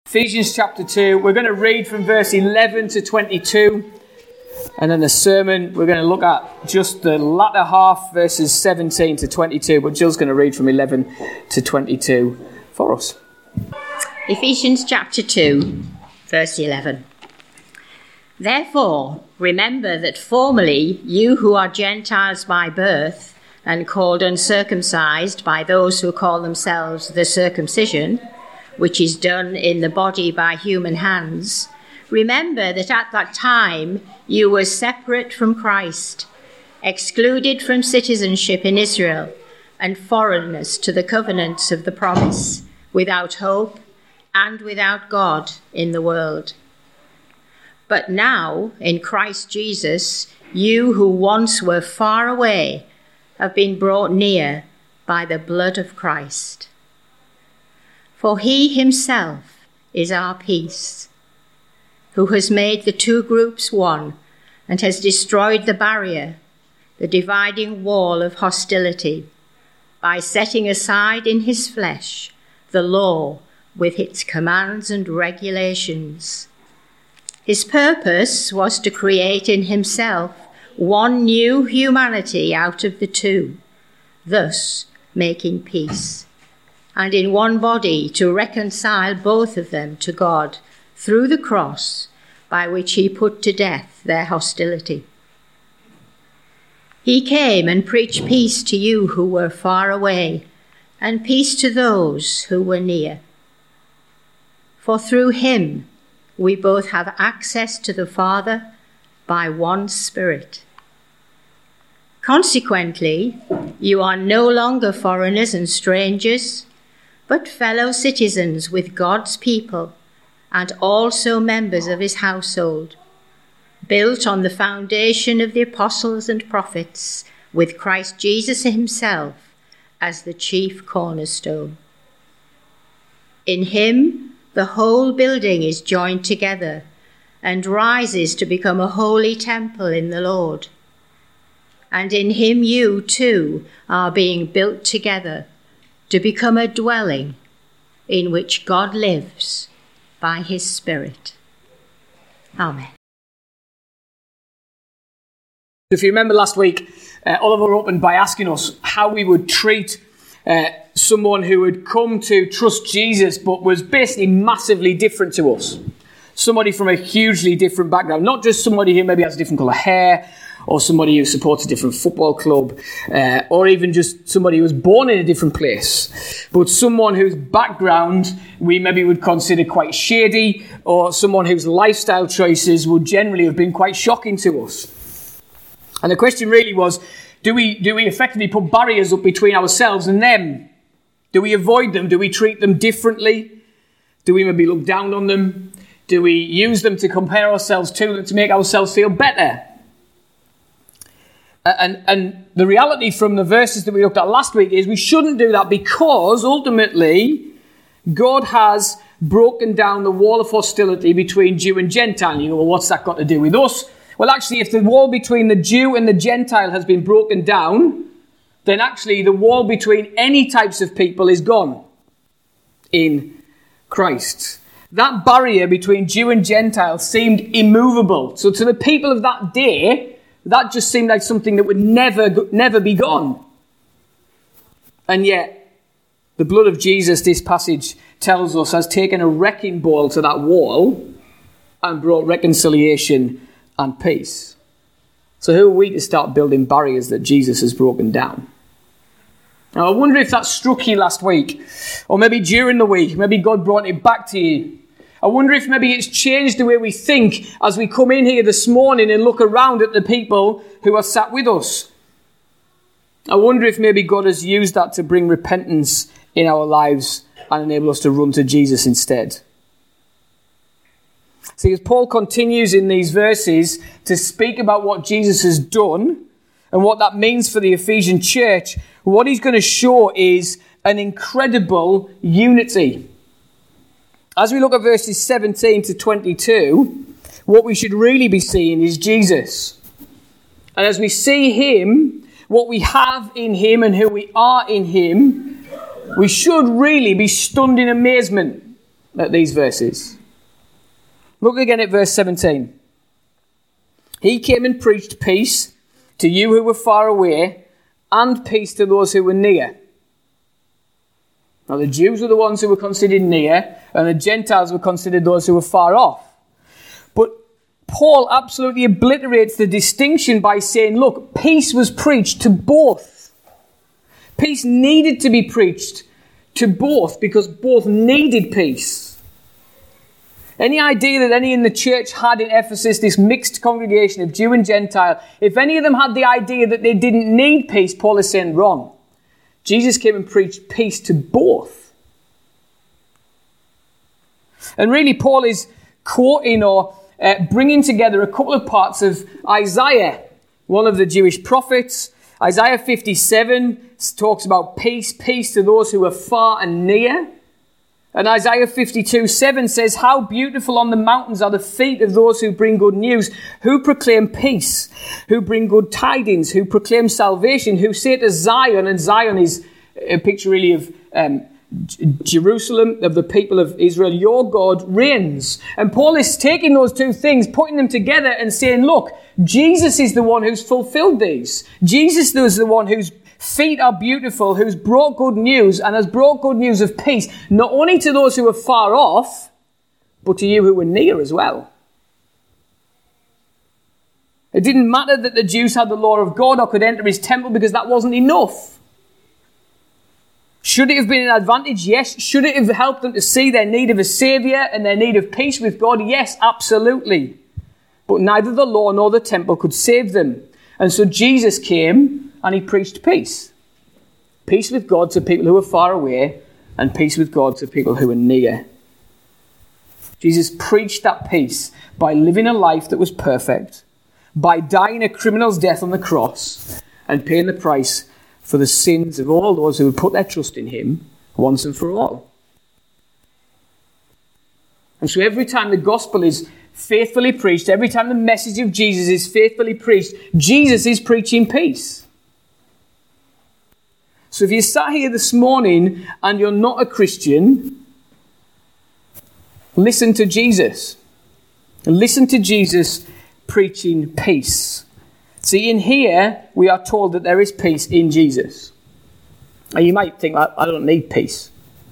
Ephesians chapter 2, we're going to read from verse 11 to 22, and then the sermon, we're going to look at just the latter half, verses 17 to 22, but Jill's going to read from 11 to 22 for us. Ephesians chapter 2, verse 11. Therefore, remember that formerly you who are Gentiles by birth and called uncircumcised by those who call themselves the circumcision, which is done in the body by human hands, remember that at that time you were separate from Christ, excluded from citizenship in Israel, and foreigners to the covenants of the promise, without hope and without God in the world. But now, in Christ Jesus, you who once were far away have been brought near by the blood of Christ. For he himself is our peace, who has made the two groups one and has destroyed the barrier, the dividing wall of hostility, by setting aside in his flesh the law with its commands and regulations. His purpose was to create in himself one new humanity out of the two, thus making peace, and in one body to reconcile both of them to God through the cross, by which he put to death their hostility. He came and preached peace to you who were far away, and peace to those who were near. For through him we both have access to the Father by one Spirit. Consequently, you are no longer foreigners and strangers, but fellow citizens with God's people, and also members of his household, built on the foundation of the apostles and prophets, with Christ Jesus himself as the chief cornerstone. In him, the whole building is joined together and rises to become a holy temple in the Lord. And in him you too are being built together to become a dwelling in which God lives by his Spirit. Amen. If you remember last week, Oliver opened by asking us how we would treat someone who had come to trust Jesus but was basically massively different to us. Somebody from a hugely different background, not just somebody who maybe has different colour hair, or somebody who supports a different football club, or even just somebody who was born in a different place, but someone whose background we maybe would consider quite shady, or someone whose lifestyle choices would generally have been quite shocking to us. And the question really was, do we effectively put barriers up between ourselves and them? Do we avoid them? Do we treat them differently? Do we maybe look down on them? Do we use them to compare ourselves to them to make ourselves feel better? And the reality from the verses that we looked at last week is we shouldn't do that, because ultimately God has broken down the wall of hostility between Jew and Gentile. And you go, well, what's that got to do with us? Well, actually, if the wall between the Jew and the Gentile has been broken down, then actually the wall between any types of people is gone in Christ. That barrier between Jew and Gentile seemed immovable. So to the people of that day, that just seemed like something that would never be gone. And yet, the blood of Jesus, this passage tells us, has taken a wrecking ball to that wall and brought reconciliation and peace. So who are we to start building barriers that Jesus has broken down? Now, I wonder if that struck you last week, or maybe during the week, maybe God brought it back to you. I wonder if maybe it's changed the way we think as we come in here this morning and look around at the people who are sat with us. I wonder if maybe God has used that to bring repentance in our lives and enable us to run to Jesus instead. See, as Paul continues in these verses to speak about what Jesus has done and what that means for the Ephesian church, what he's going to show is an incredible unity. As we look at verses 17 to 22, what we should really be seeing is Jesus. And as we see him, what we have in him and who we are in him, we should really be stunned in amazement at these verses. Look again at verse 17. He came and preached peace to you who were far away, and peace to those who were near. Now the Jews were the ones who were considered near, and the Gentiles were considered those who were far off. But Paul absolutely obliterates the distinction by saying, look, peace was preached to both. Peace needed to be preached to both because both needed peace. Any idea that any in the church had in Ephesus, this mixed congregation of Jew and Gentile, if any of them had the idea that they didn't need peace, Paul is saying wrong. Jesus came and preached peace to both. And really, Paul is quoting or bringing together a couple of parts of Isaiah, one of the Jewish prophets. Isaiah 57 talks about peace, peace to those who are far and near. And Isaiah 52:7 says, how beautiful on the mountains are the feet of those who bring good news, who proclaim peace, who bring good tidings, who proclaim salvation, who say to Zion, and Zion is a picture really of Jerusalem, of the people of Israel, your God reigns. And Paul is taking those two things, putting them together and saying, look, Jesus is the one who's fulfilled these. Jesus is the one whose feet are beautiful, who's brought good news and has brought good news of peace, not only to those who are far off, but to you who were near as well. It didn't matter that the Jews had the law of God or could enter his temple because that wasn't enough. Should it have been an advantage? Yes. Should it have helped them to see their need of a saviour and their need of peace with God? Yes, absolutely. But neither the law nor the temple could save them. And so Jesus came and he preached peace. Peace with God to people who are far away and peace with God to people who are near. Jesus preached that peace by living a life that was perfect, by dying a criminal's death on the cross and paying the price for the sins of all those who would put their trust in him once and for all. And so every time the gospel is faithfully preached, every time the message of Jesus is faithfully preached, Jesus is preaching peace. So if you sat here this morning and you're not a Christian, listen to Jesus. Listen to Jesus preaching peace. See, in here, we are told that there is peace in Jesus. And you might think, I don't need peace.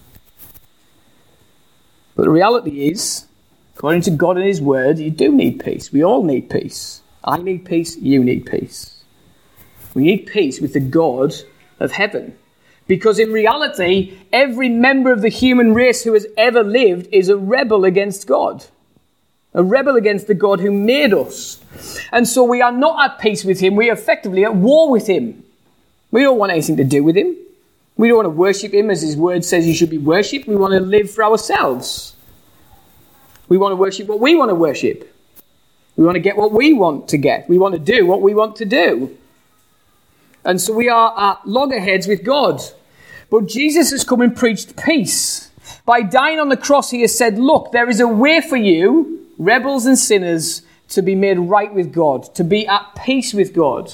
But the reality is, according to God and his word, you do need peace. We all need peace. I need peace. You need peace. We need peace with the God of heaven. Because in reality, every member of the human race who has ever lived is a rebel against God. A rebel against the God who made us. And so we are not at peace with him. We are effectively at war with him. We don't want anything to do with him. We don't want to worship him as his word says he should be worshipped. We want to live for ourselves. We want to worship what we want to worship. We want to get what we want to get. We want to do what we want to do. And so we are at loggerheads with God. But Jesus has come and preached peace. By dying on the cross, he has said, look, there is a way for you, rebels and sinners, to be made right with God, to be at peace with God.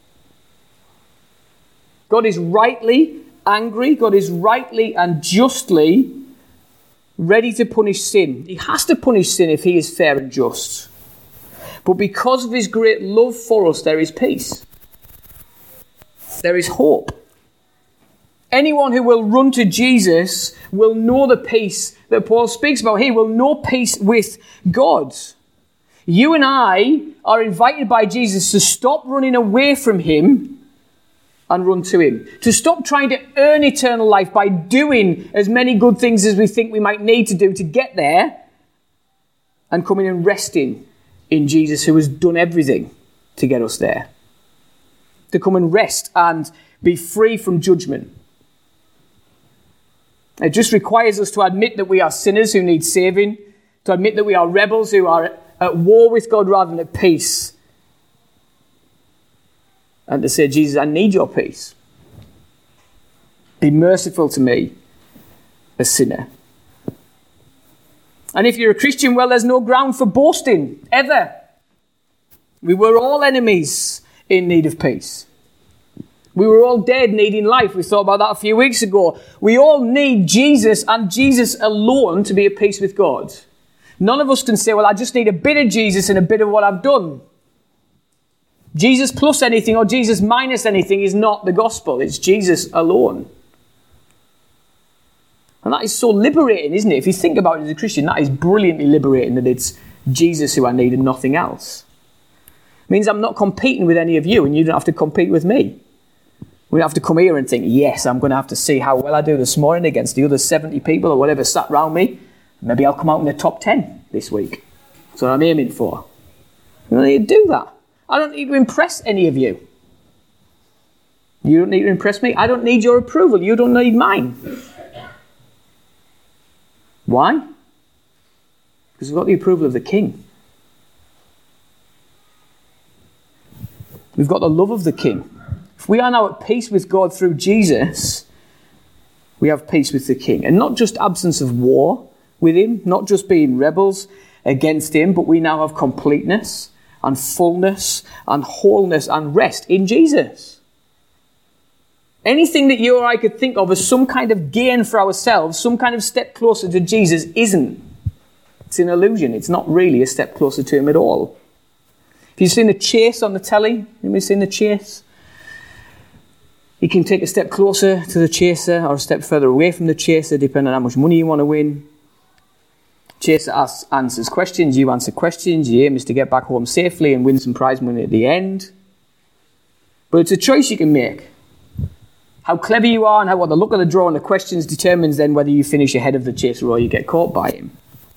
God is rightly angry. God is rightly and justly ready to punish sin. He has to punish sin if he is fair and just. But because of his great love for us, there is peace. There is hope. Anyone who will run to Jesus will know the peace that Paul speaks about. He will know peace with God. You and I are invited by Jesus to stop running away from him and run to him. To stop trying to earn eternal life by doing as many good things as we think we might need to do to get there, and coming and resting in Jesus who has done everything to get us there. To come and rest and be free from judgment. It just requires us to admit that we are sinners who need saving, to admit that we are rebels who are at war with God rather than at peace, and to say, Jesus, I need your peace. Be merciful to me, a sinner. And if you're a Christian, well, there's no ground for boasting, ever. We were all enemies in need of peace. We were all dead, needing life. We thought about that a few weeks ago. We all need Jesus and Jesus alone to be at peace with God. None of us can say, well, I just need a bit of Jesus and a bit of what I've done. Jesus plus anything or Jesus minus anything is not the gospel. It's Jesus alone. And that is so liberating, isn't it? If you think about it as a Christian, that is brilliantly liberating, that it's Jesus who I need and nothing else. It means I'm not competing with any of you, and you don't have to compete with me. We don't have to come here and think, yes, I'm going to have to see how well I do this morning against the other 70 people or whatever sat around me. Maybe I'll come out in the top 10 this week. That's what I'm aiming for. You don't need to do that. I don't need to impress any of you. You don't need to impress me. I don't need your approval. You don't need mine. Why? Because we've got the approval of the King. We've got the love of the King. If we are now at peace with God through Jesus, we have peace with the King. And not just absence of war with him, not just being rebels against him, but we now have completeness and fullness and wholeness and rest in Jesus. Anything that you or I could think of as some kind of gain for ourselves, some kind of step closer to Jesus, isn't. It's an illusion. It's not really a step closer to him at all. If you've seen The Chase on the telly, anybody seen The Chase? You can take a step closer to the chaser or a step further away from the chaser, depending on how much money you want to win. Chaser answers questions, you answer questions. Your aim is to get back home safely and win some prize money at the end. But it's a choice you can make. How clever you are and what the look of the draw and the questions determines then whether you finish ahead of the chaser or you get caught by him.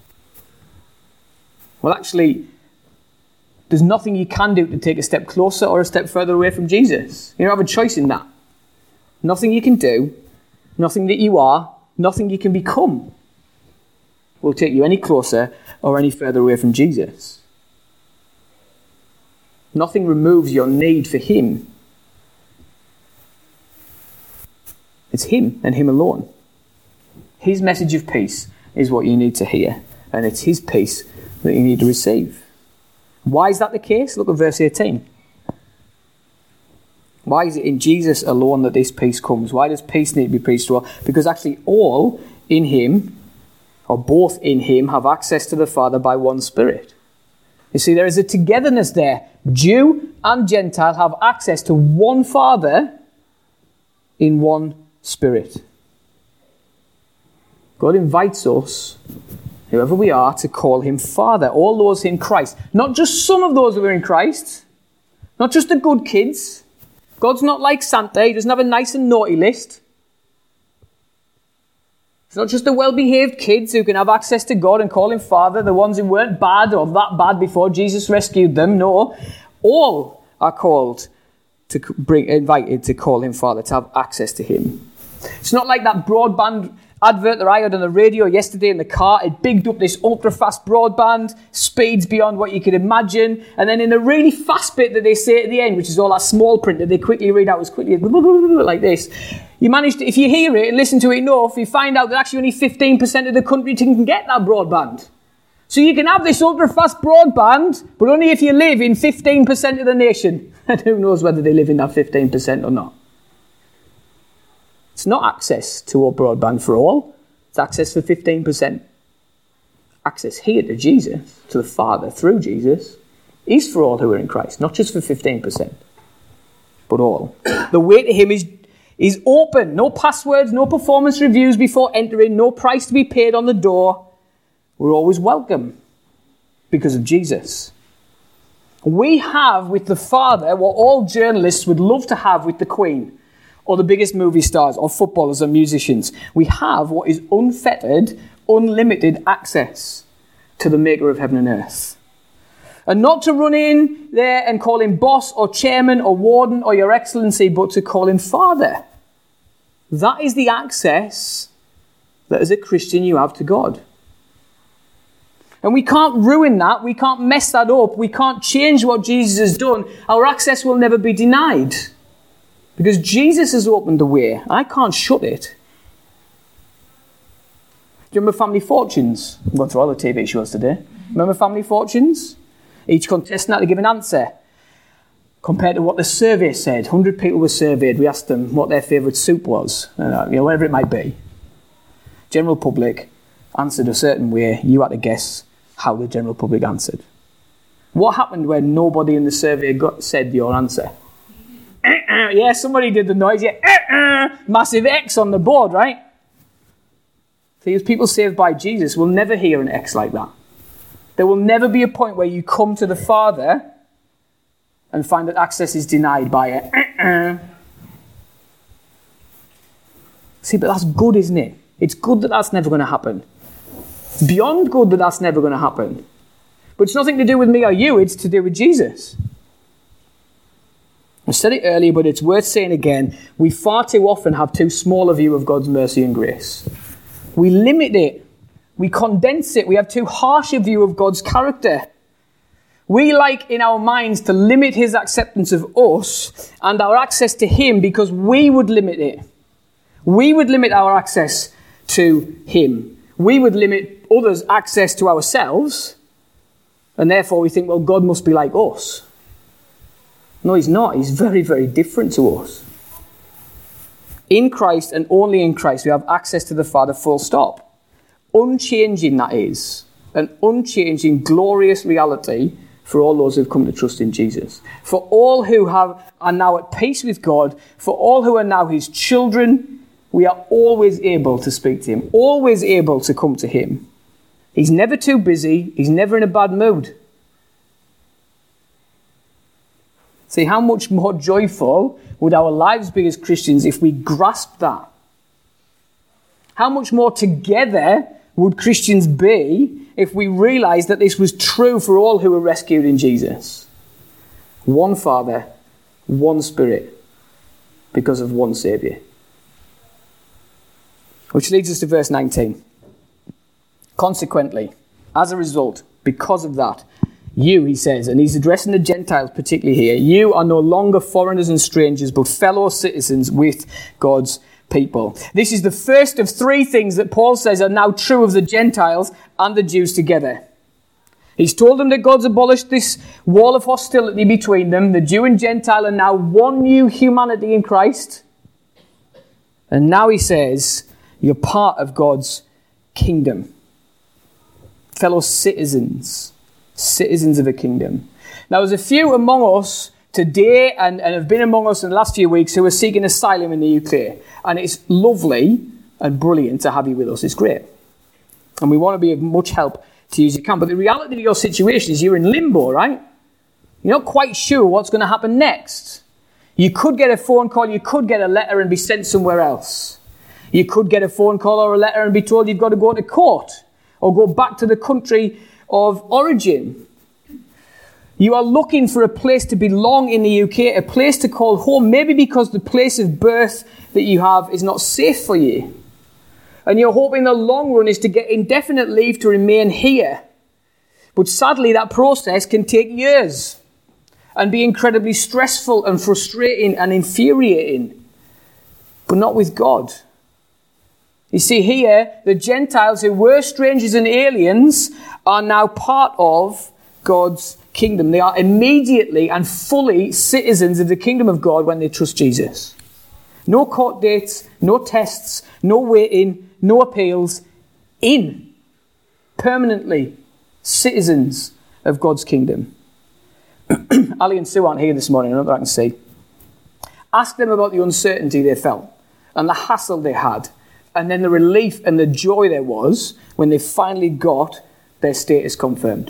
Well, actually, there's nothing you can do to take a step closer or a step further away from Jesus. You don't have a choice in that. Nothing you can do, nothing that you are, nothing you can become will take you any closer or any further away from Jesus. Nothing removes your need for him. It's him and him alone. His message of peace is what you need to hear, and it's his peace that you need to receive. Why is that the case? Look at verse 18. Why is it in Jesus alone that this peace comes? Why does peace need to be preached to all? Because actually all in him, or both in him, have access to the Father by one Spirit. You see, there is a togetherness there. Jew and Gentile have access to one Father in one Spirit. God invites us, whoever we are, to call him Father. All those in Christ. Not just some of those who are in Christ. Not just the good kids. God's not like Santa. He doesn't have a nice and naughty list. It's not just the well-behaved kids who can have access to God and call him Father, the ones who weren't bad or that bad before Jesus rescued them. No, all are called to invited to call him Father, to have access to him. It's not like that broadband advert that I heard on the radio yesterday in the car. It bigged up this ultra-fast broadband, speeds beyond what you could imagine. And then in the really fast bit that they say at the end, which is all that small print that they quickly read out as quickly as like this, you manage to, if you hear it and listen to it enough, you find out that actually only 15% of the country can get that broadband. So you can have this ultra-fast broadband, but only if you live in 15% of the nation. And who knows whether they live in that 15% or not. It's not access to all broadband for all. It's access for 15%. Access here to Jesus, to the Father through Jesus, is for all who are in Christ. Not just for 15%, but all. The way to him is open. No passwords, no performance reviews before entering, no price to be paid on the door. We're always welcome because of Jesus. We have with the Father what all journalists would love to have with the Queen, or the biggest movie stars, or footballers, or musicians. We have what is unfettered, unlimited access to the maker of heaven and earth. And not to run in there and call him boss, or chairman, or warden, or your excellency, but to call him Father. That is the access that as a Christian you have to God. And we can't ruin that. We can't mess that up. We can't change what Jesus has done. Our access will never be denied. Because Jesus has opened the way. I can't shut it. Do you remember Family Fortunes? I'm going through all the TV shows today. Remember Family Fortunes? Each contestant had to give an answer. compared to what the survey said. 100 people were surveyed. We asked them what their favourite soup was, whatever it might be. General public answered a certain way. You had to guess how the general public answered. What happened when nobody in the survey said your answer? Yeah, somebody did the noise. Yeah, massive X on the board, right? See, people saved by Jesus will never hear an X like that. There will never be a point where you come to the Father and find that access is denied by a See, but that's good, isn't it? It's good that that's never going to happen. It's beyond good that that's never going to happen. But it's nothing to do with me or you, it's to do with Jesus. I said it earlier, but it's worth saying again. We far too often have too small a view of God's mercy and grace. We limit it. We condense it. We have too harsh a view of God's character. We like in our minds to limit his acceptance of us and our access to him because we would limit it. We would limit our access to him. We would limit others' access to ourselves. And therefore we think, well, God must be like us. No, he's not. He's very, very different to us. In Christ and only in Christ we have access to the Father, full stop. Unchanging, that is. An unchanging, glorious reality for all those who've come to trust in Jesus. For all who are now at peace with God, for all who are now his children, we are always able to speak to him, always able to come to him. He's never too busy. He's never in a bad mood. See, how much more joyful would our lives be as Christians if we grasped that? How much more together would Christians be if we realised that this was true for all who were rescued in Jesus? One Father, one Spirit, because of one Saviour. Which leads us to verse 19. Consequently, as a result, because of that, you, he says, and he's addressing the Gentiles particularly here, you are no longer foreigners and strangers, but fellow citizens with God's people. This is the first of three things that Paul says are now true of the Gentiles and the Jews together. He's told them that God's abolished this wall of hostility between them. The Jew and Gentile are now one new humanity in Christ. And now he says, you're part of God's kingdom. Fellow citizens. Citizens of a kingdom. Now, there's a few among us today and have been among us in the last few weeks who are seeking asylum in the UK. And it's lovely and brilliant to have you with us. It's great. And we want to be of much help to you as you can. But the reality of your situation is you're in limbo, right? You're not quite sure what's going to happen next. You could get a phone call, you could get a letter and be sent somewhere else. You could get a phone call or a letter and be told you've got to go to court or go back to the country of origin. You are looking for a place to belong in the UK, a place to call home, maybe because the place of birth that you have is not safe for you. And you're hoping the long run is to get indefinite leave to remain here. But sadly, that process can take years and be incredibly stressful and frustrating and infuriating. But not with God. You see here, the Gentiles who were strangers and aliens are now part of God's kingdom. They are immediately and fully citizens of the kingdom of God when they trust Jesus. No court dates, no tests, no waiting, no appeals. In. Permanently citizens of God's kingdom. Ali and Sue aren't here this morning, I don't know if I can see. Ask them about the uncertainty they felt and the hassle they had. And then the relief and the joy there was when they finally got their status confirmed.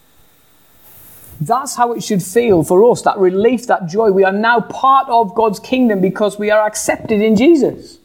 That's how it should feel for us, that relief, that joy. We are now part of God's kingdom because we are accepted in Jesus.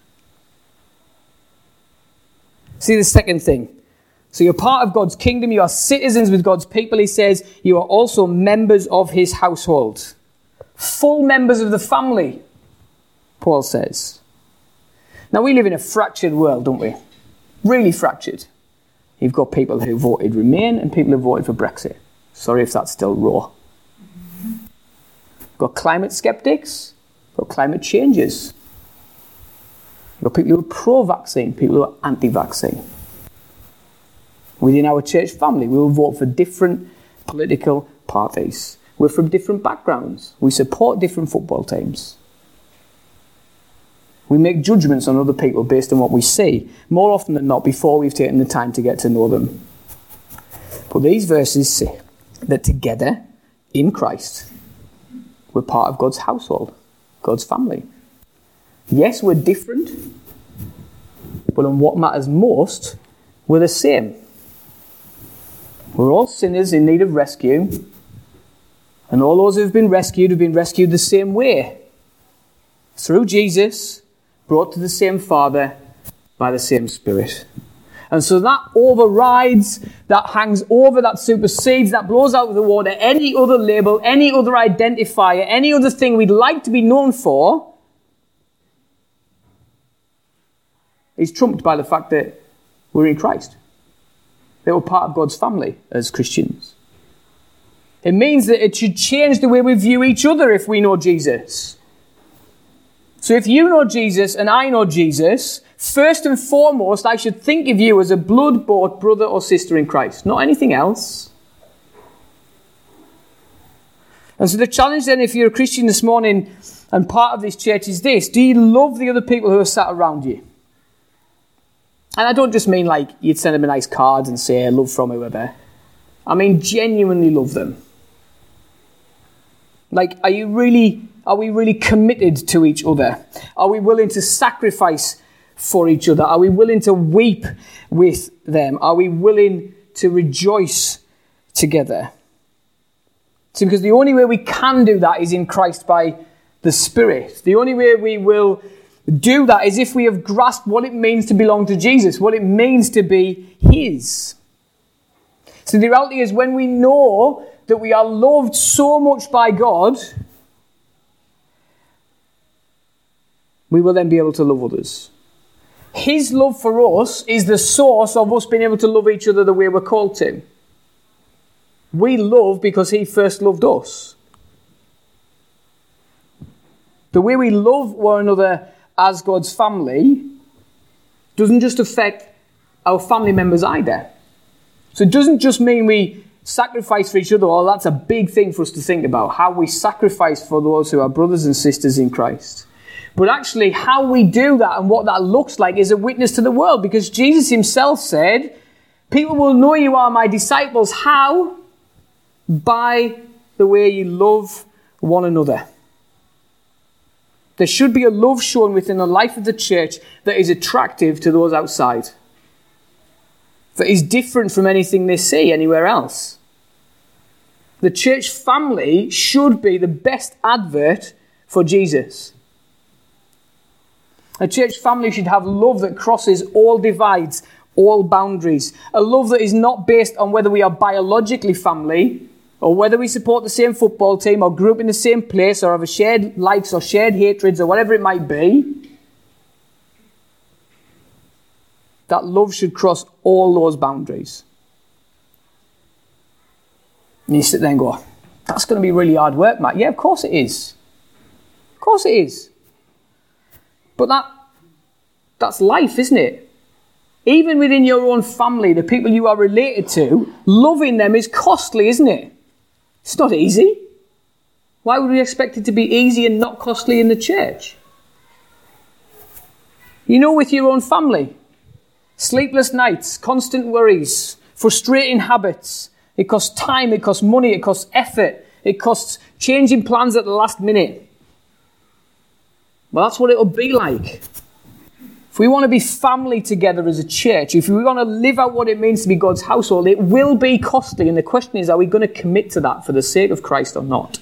See the second thing. So you're part of God's kingdom, you are citizens with God's people, he says. You are also members of his household. Full members of the family, Paul says. Now, we live in a fractured world, don't we? Really fractured. You've got people who voted Remain and people who voted for Brexit. Sorry if that's still raw. You've got climate skeptics. You've got climate changers. You've got people who are pro-vaccine, people who are anti-vaccine. Within our church family, we will vote for different political parties. We're from different backgrounds. We support different football teams. We make judgments on other people based on what we see, more often than not before we've taken the time to get to know them. But these verses say that together, in Christ, we're part of God's household, God's family. Yes, we're different, but on what matters most, we're the same. We're all sinners in need of rescue, and all those who have been rescued the same way. Through Jesus, brought to the same Father by the same Spirit. And so that overrides, that hangs over, that supersedes, that blows out of the water any other label, any other identifier, any other thing we'd like to be known for, is trumped by the fact that we're in Christ. That we're part of God's family as Christians. It means that it should change the way we view each other if we know Jesus. So if you know Jesus and I know Jesus, first and foremost, I should think of you as a blood-bought brother or sister in Christ, not anything else. And so the challenge then, if you're a Christian this morning and part of this church, is this: do you love the other people who are sat around you? And I don't just mean like you'd send them a nice card and say, love from whoever. I mean genuinely love them. Like, are we really committed to each other? Are we willing to sacrifice for each other? Are we willing to weep with them? Are we willing to rejoice together? See, because the only way we can do that is in Christ by the Spirit. The only way we will do that is if we have grasped what it means to belong to Jesus, what it means to be His. So the reality is, when we know that we are loved so much by God, we will then be able to love others. His love for us is the source of us being able to love each other the way we're called to. We love because He first loved us. The way we love one another as God's family doesn't just affect our family members either. So it doesn't just mean we sacrifice for each other. Well, that's a big thing for us to think about, how we sacrifice for those who are brothers and sisters in Christ. But actually, how we do that and what that looks like is a witness to the world, because Jesus Himself said, people will know you are my disciples. How? By the way you love one another. There should be a love shown within the life of the church that is attractive to those outside, that is different from anything they see anywhere else. The church family should be the best advert for Jesus. A church family should have love that crosses all divides, all boundaries. A love that is not based on whether we are biologically family, or whether we support the same football team, or grew up in the same place, or have a shared likes or shared hatreds, or whatever it might be. That love should cross all those boundaries. And you sit there and go, that's going to be really hard work, Matt. Yeah, of course it is. Of course it is. But that's life, isn't it? Even within your own family, the people you are related to, loving them is costly, isn't it? It's not easy. Why would we expect it to be easy and not costly in the church? You know, with your own family, sleepless nights, constant worries, frustrating habits. It costs time, it costs money, it costs effort, it costs changing plans at the last minute. Well, that's what it'll be like. If we want to be family together as a church, if we want to live out what it means to be God's household, it will be costly. And the question is, are we going to commit to that for the sake of Christ or not?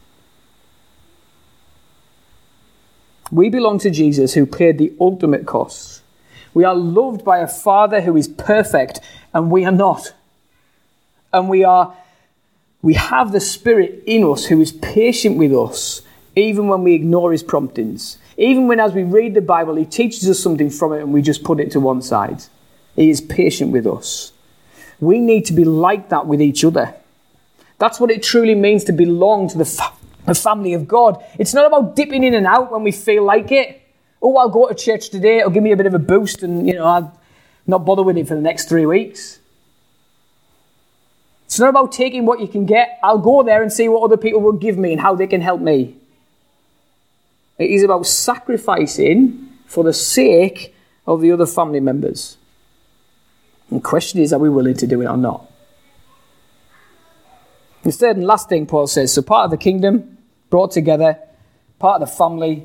We belong to Jesus, who paid the ultimate cost. We are loved by a Father who is perfect, and we are not. And we have the Spirit in us who is patient with us, even when we ignore His promptings. Even when, as we read the Bible, He teaches us something from it and we just put it to one side. He is patient with us. We need to be like that with each other. That's what it truly means to belong to the family of God. It's not about dipping in and out when we feel like it. Oh, I'll go to church today. It'll give me a bit of a boost and, I'll not bother with it for the next 3 weeks. It's not about taking what you can get. I'll go there and see what other people will give me and how they can help me. It is about sacrificing for the sake of the other family members. And the question is, are we willing to do it or not? The third and last thing Paul says, so part of the kingdom, brought together, part of the family.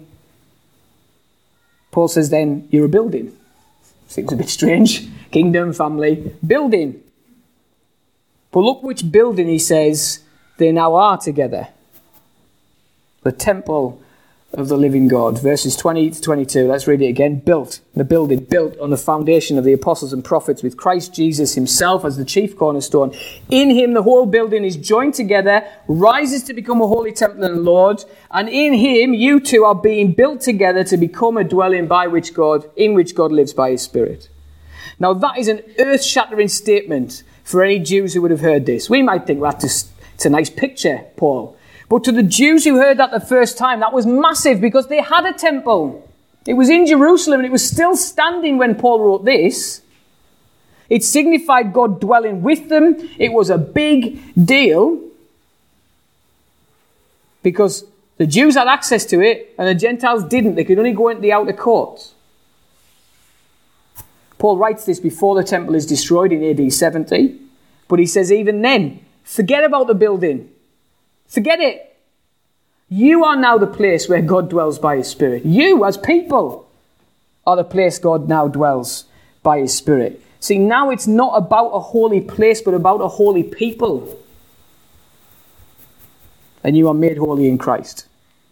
Paul says then, you're a building. Seems a bit strange. Kingdom, family, building. But look which building he says they now are together. The temple of the living God. Verses 20 to 22. Let's read it again. Built. The building built on the foundation of the apostles and prophets with Christ Jesus himself as the chief cornerstone. In him the whole building is joined together, rises to become a holy temple in the Lord. And in him you two are being built together to become a dwelling in which God lives by his Spirit. Now that is an earth-shattering statement for any Jews who would have heard this. We might think, well, it's a nice picture, Paul. But to the Jews who heard that the first time, that was massive because they had a temple. It was in Jerusalem and it was still standing when Paul wrote this. It signified God dwelling with them. It was a big deal because the Jews had access to it and the Gentiles didn't. They could only go into the outer courts. Paul writes this before the temple is destroyed in AD 70. But he says even then, forget about the building. Forget it. You are now the place where God dwells by his Spirit. You, as people, are the place God now dwells by his Spirit. See, now it's not about a holy place, but about a holy people. And you are made holy in Christ.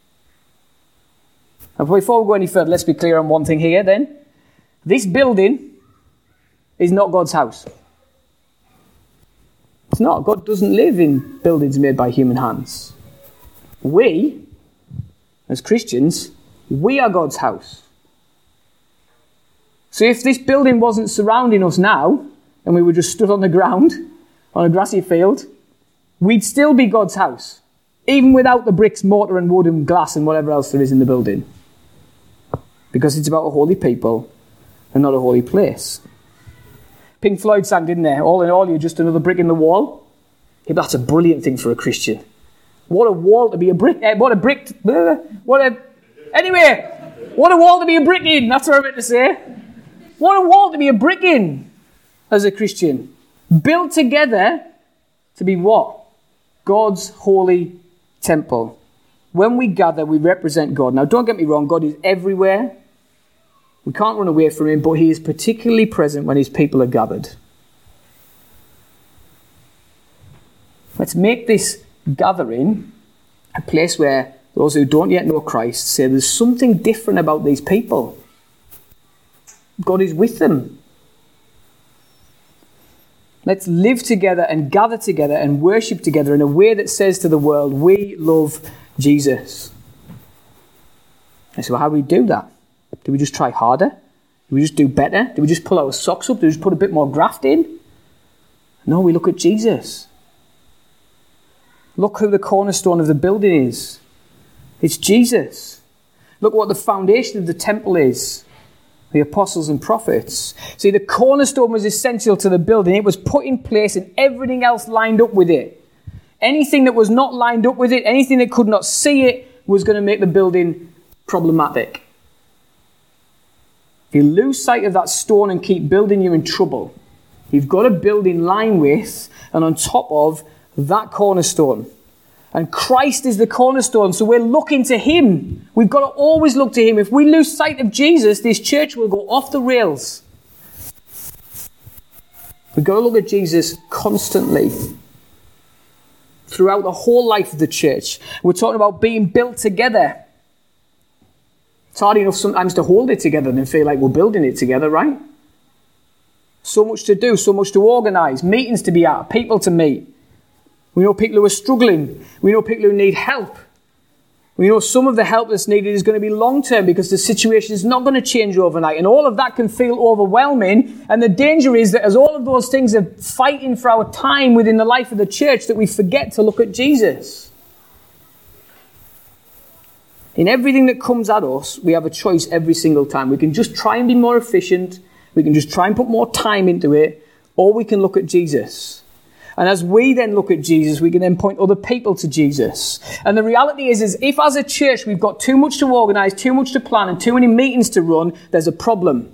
And before we go any further, let's be clear on one thing here then. This building is not God's house. It's not. God doesn't live in buildings made by human hands. We, as Christians, we are God's house. So if this building wasn't surrounding us now, and we were just stood on the ground, on a grassy field, we'd still be God's house, even without the bricks, mortar and wood and glass and whatever else there is in the building. Because it's about a holy people and not a holy place. Pink Floyd sang, didn't they? All in all, you're just another brick in the wall. Yeah, that's a brilliant thing for a Christian. What a wall to be a brick. Anyway, what a wall to be a brick in. That's what I meant to say. What a wall to be a brick in as a Christian. Built together to be what? God's holy temple. When we gather, we represent God. Now, don't get me wrong. God is everywhere. We can't run away from him, but he is particularly present when his people are gathered. Let's make this gathering a place where those who don't yet know Christ say there's something different about these people. God is with them. Let's live together and gather together and worship together in a way that says to the world, we love Jesus. And so how do we do that? Do we just try harder? Do we just do better? Do we just pull our socks up? Do we just put a bit more graft in? No, we look at Jesus. Look who the cornerstone of the building is. It's Jesus. Look what the foundation of the temple is. The apostles and prophets. See, the cornerstone was essential to the building. It was put in place and everything else lined up with it. Anything that was not lined up with it, anything that could not see it, was going to make the building problematic. If you lose sight of that stone and keep building, you're in trouble. You've got to build in line with and on top of that cornerstone. And Christ is the cornerstone, so we're looking to him. We've got to always look to him. If we lose sight of Jesus, this church will go off the rails. We've got to look at Jesus constantly. Throughout the whole life of the church. We're talking about being built together. It's hard enough sometimes to hold it together and feel like we're building it together, right? So much to do, so much to organise, meetings to be at, people to meet. We know people who are struggling. We know people who need help. We know some of the help that's needed is going to be long-term because the situation is not going to change overnight. And all of that can feel overwhelming. And the danger is that as all of those things are fighting for our time within the life of the church, that we forget to look at Jesus. In everything that comes at us, we have a choice every single time. We can just try and be more efficient. We can just try and put more time into it. Or we can look at Jesus. And as we then look at Jesus, we can then point other people to Jesus. And the reality is if as a church we've got too much to organise, too much to plan, and too many meetings to run, there's a problem.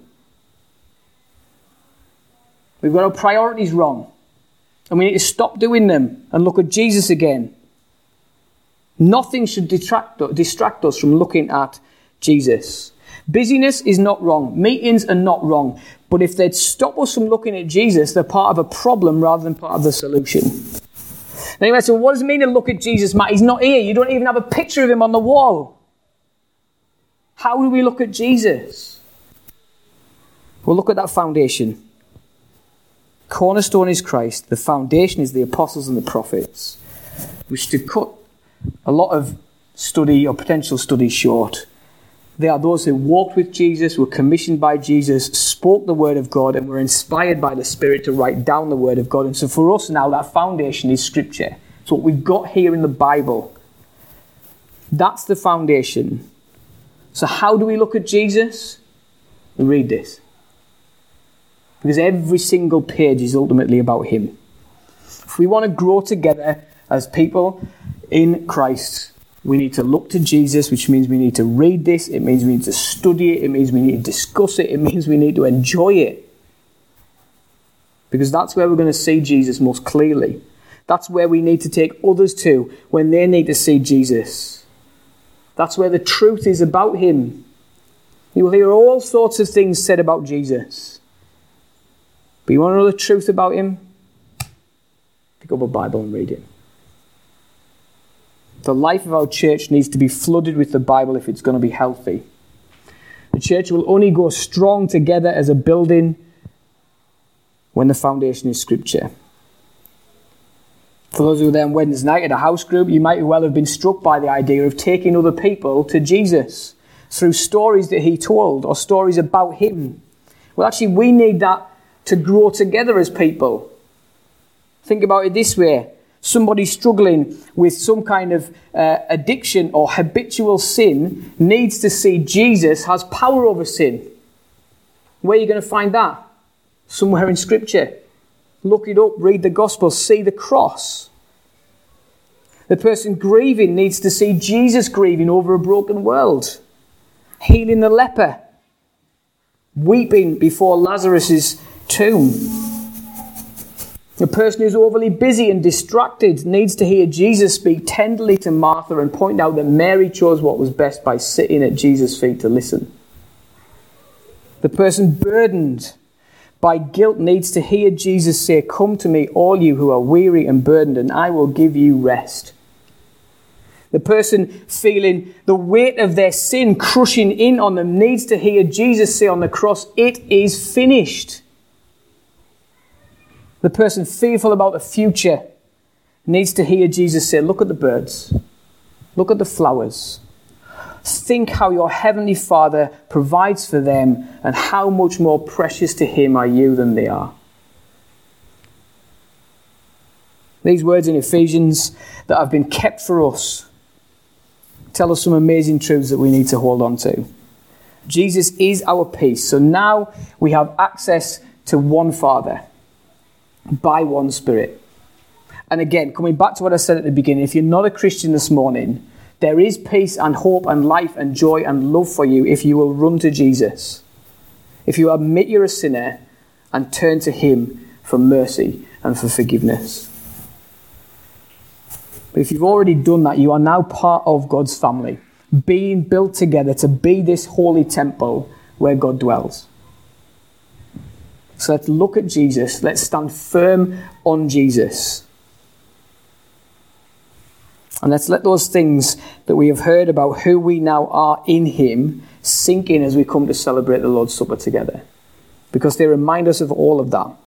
We've got our priorities wrong. And we need to stop doing them and look at Jesus again. Nothing should distract us from looking at Jesus. Busyness is not wrong. Meetings are not wrong. But if they'd stop us from looking at Jesus, they're part of a problem rather than part of the solution. Anyway, so what does it mean to look at Jesus, Matt? He's not here. You don't even have a picture of him on the wall. How do we look at Jesus? Well, look at that foundation. Cornerstone is Christ. The foundation is the apostles and the prophets. Which, to cut a lot of study or potential study short, they are those who walked with Jesus, were commissioned by Jesus, spoke the word of God, and were inspired by the Spirit to write down the word of God. And so for us now, that foundation is Scripture. It's what we've got here in the Bible. That's the foundation. So how do we look at Jesus? We read this. Because every single page is ultimately about him. If we want to grow together as people in Christ, we need to look to Jesus, which means we need to read this. It means we need to study it. It means we need to discuss it. It means we need to enjoy it. Because that's where we're going to see Jesus most clearly. That's where we need to take others to when they need to see Jesus. That's where the truth is about him. You will hear all sorts of things said about Jesus. But you want to know the truth about him? Pick up a Bible and read it. The life of our church needs to be flooded with the Bible if it's going to be healthy. The church will only go strong together as a building when the foundation is Scripture. For those who were there on Wednesday night at a house group, you might well have been struck by the idea of taking other people to Jesus through stories that he told or stories about him. Well, actually, we need that to grow together as people. Think about it this way. Somebody struggling with some kind of addiction or habitual sin needs to see Jesus has power over sin. Where are you going to find that? Somewhere in Scripture. Look it up, read the Gospel, see the cross. The person grieving needs to see Jesus grieving over a broken world. Healing the leper. Weeping before Lazarus' tomb. The person who's overly busy and distracted needs to hear Jesus speak tenderly to Martha and point out that Mary chose what was best by sitting at Jesus' feet to listen. The person burdened by guilt needs to hear Jesus say, "Come to me, all you who are weary and burdened, and I will give you rest." The person feeling the weight of their sin crushing in on them needs to hear Jesus say on the cross, "It is finished." The person fearful about the future needs to hear Jesus say, "Look at the birds. Look at the flowers. Think how your heavenly Father provides for them and how much more precious to him are you than they are." These words in Ephesians that have been kept for us tell us some amazing truths that we need to hold on to. Jesus is our peace. So now we have access to one Father by one Spirit. And again, coming back to what I said at the beginning, if you're not a Christian this morning, there is peace and hope and life and joy and love for you if you will run to Jesus. If you admit you're a sinner and turn to him for mercy and for forgiveness. But if you've already done that, you are now part of God's family, being built together to be this holy temple where God dwells. So let's look at Jesus. Let's stand firm on Jesus. And let's let those things that we have heard about who we now are in him sink in as we come to celebrate the Lord's Supper together. Because they remind us of all of that.